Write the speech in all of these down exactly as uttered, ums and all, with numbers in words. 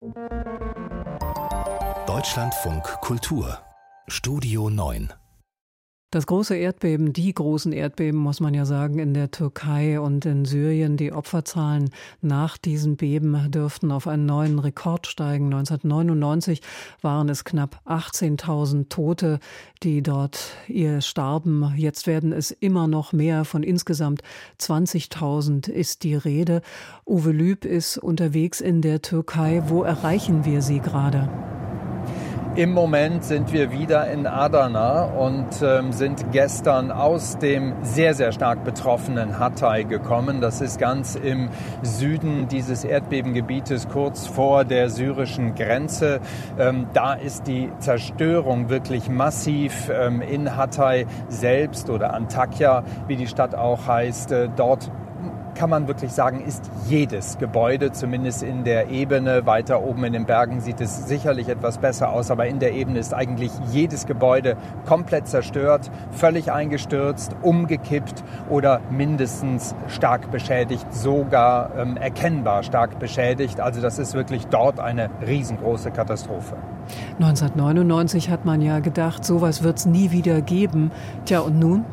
Deutschlandfunk Kultur Studio neun. Das große Erdbeben, die großen Erdbeben, muss man ja sagen, in der Türkei und in Syrien. Die Opferzahlen nach diesen Beben dürften auf einen neuen Rekord steigen. neunzehnhundertneunundneunzig waren es knapp achtzehntausend Tote, die dort ihr starben. Jetzt werden es immer noch mehr. Von insgesamt zwanzigtausend ist die Rede. Uwe Lüb ist unterwegs in der Türkei. Wo erreichen wir Sie gerade? Im Moment sind wir wieder in Adana und ähm, sind gestern aus dem sehr, sehr stark betroffenen Hatay gekommen. Das ist ganz im Süden dieses Erdbebengebietes, kurz vor der syrischen Grenze. Ähm, da ist die Zerstörung wirklich massiv ähm, in Hatay selbst oder Antakya, wie die Stadt auch heißt. Äh, dort kann man wirklich sagen, ist jedes Gebäude, zumindest in der Ebene, weiter oben in den Bergen sieht es sicherlich etwas besser aus, aber in der Ebene ist eigentlich jedes Gebäude komplett zerstört, völlig eingestürzt, umgekippt oder mindestens stark beschädigt, sogar ähm, erkennbar stark beschädigt. Also das ist wirklich dort eine riesengroße Katastrophe. neunzehnhundertneunundneunzig hat man ja gedacht, sowas wird es nie wieder geben. Tja, und nun?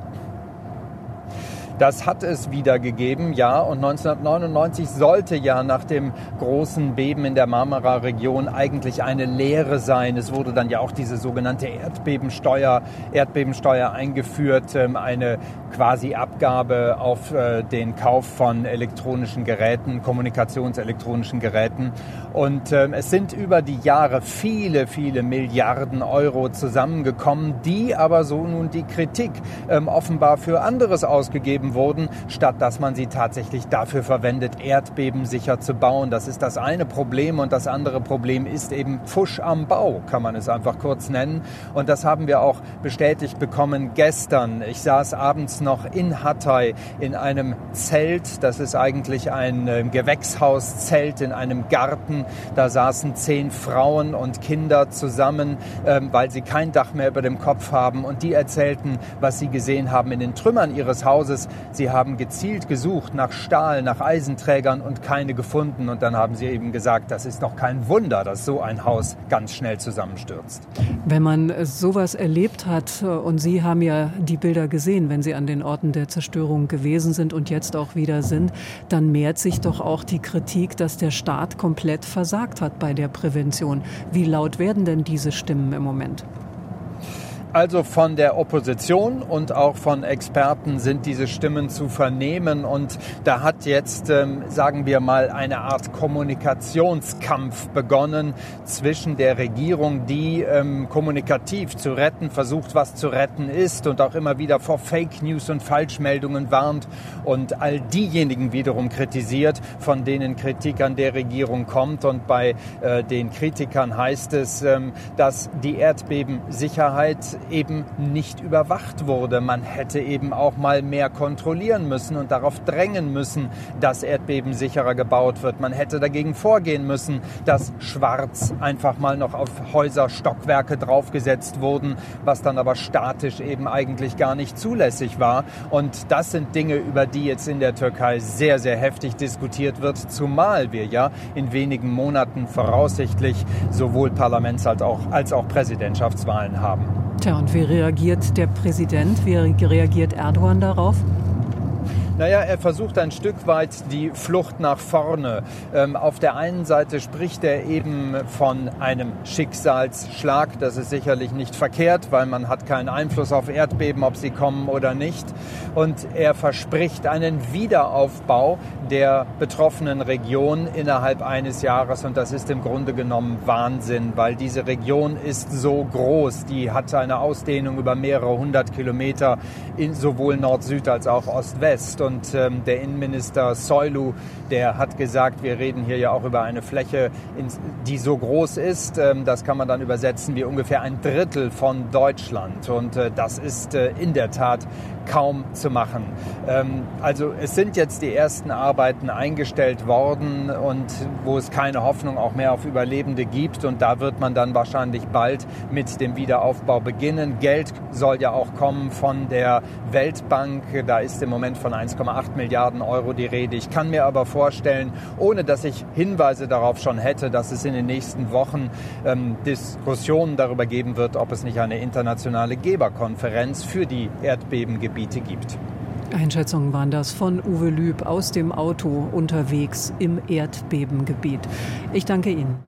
Das hat es wieder gegeben, ja. Und neunzehnhundertneunundneunzig sollte ja nach dem großen Beben in der Marmara-Region eigentlich eine Lehre sein. Es wurde dann ja auch diese sogenannte Erdbebensteuer, Erdbebensteuer eingeführt, eine quasi Abgabe auf den Kauf von elektronischen Geräten, kommunikationselektronischen Geräten. Und es sind über die Jahre viele, viele Milliarden Euro zusammengekommen, die aber so nun die Kritik offenbar für anderes ausgegeben wurden, statt dass man sie tatsächlich dafür verwendet, erdbebensicher zu bauen. Das ist das eine Problem und das andere Problem ist eben Pfusch am Bau, kann man es einfach kurz nennen. Und das haben wir auch bestätigt bekommen gestern. Ich saß abends noch in Hatay in einem Zelt. Das ist eigentlich ein äh, Gewächshauszelt in einem Garten. Da saßen zehn Frauen und Kinder zusammen, äh, weil sie kein Dach mehr über dem Kopf haben. Und die erzählten, was sie gesehen haben in den Trümmern ihres Hauses. Sie haben gezielt gesucht nach Stahl, nach Eisenträgern und keine gefunden. Und dann haben sie eben gesagt, das ist doch kein Wunder, dass so ein Haus ganz schnell zusammenstürzt. Wenn man sowas erlebt hat, und Sie haben ja die Bilder gesehen, wenn Sie an den Orten der Zerstörung gewesen sind und jetzt auch wieder sind, dann mehrt sich doch auch die Kritik, dass der Staat komplett versagt hat bei der Prävention. Wie laut werden denn diese Stimmen im Moment? Also von der Opposition und auch von Experten sind diese Stimmen zu vernehmen und da hat jetzt, ähm, sagen wir mal, eine Art Kommunikationskampf begonnen zwischen der Regierung, die ähm, kommunikativ zu retten versucht, was zu retten ist und auch immer wieder vor Fake News und Falschmeldungen warnt und all diejenigen wiederum kritisiert, von denen Kritik an der Regierung kommt. Und bei äh, den Kritikern heißt es, ähm, dass die Erdbebensicherheit eben nicht überwacht wurde. Man hätte eben auch mal mehr kontrollieren müssen und darauf drängen müssen, dass erdbebensicherer gebaut wird. Man hätte dagegen vorgehen müssen, dass schwarz einfach mal noch auf Häuser, Stockwerke draufgesetzt wurden, was dann aber statisch eben eigentlich gar nicht zulässig war. Und das sind Dinge, über die jetzt in der Türkei sehr, sehr heftig diskutiert wird, zumal wir ja in wenigen Monaten voraussichtlich sowohl Parlaments- als auch, als auch Präsidentschaftswahlen haben. Tja, und wie reagiert der Präsident, wie reagiert Erdogan darauf? Naja, er versucht ein Stück weit die Flucht nach vorne. Ähm, auf der einen Seite spricht er eben von einem Schicksalsschlag. Das ist sicherlich nicht verkehrt, weil man hat keinen Einfluss auf Erdbeben, ob sie kommen oder nicht. Und er verspricht einen Wiederaufbau der betroffenen Region innerhalb eines Jahres. Und das ist im Grunde genommen Wahnsinn, weil diese Region ist so groß. Die hat eine Ausdehnung über mehrere hundert Kilometer in sowohl Nord-Süd als auch Ost-West. Und ähm, der Innenminister Soylu, der hat gesagt, wir reden hier ja auch über eine Fläche, die so groß ist, ähm, das kann man dann übersetzen wie ungefähr ein Drittel von Deutschland. Und äh, das ist äh, in der Tat kaum zu machen. Ähm, also es sind jetzt die ersten Arbeiten eingestellt worden und wo es keine Hoffnung auch mehr auf Überlebende gibt. Und da wird man dann wahrscheinlich bald mit dem Wiederaufbau beginnen. Geld soll ja auch kommen von der Weltbank. Da ist im Moment von eins Komma acht Milliarden Euro die Rede. Ich kann mir aber vorstellen, ohne dass ich Hinweise darauf schon hätte, dass es in den nächsten Wochen ähm, Diskussionen darüber geben wird, ob es nicht eine internationale Geberkonferenz für die Erdbebengebiete gibt. Einschätzungen waren das von Uwe Lüb aus dem Auto unterwegs im Erdbebengebiet. Ich danke Ihnen.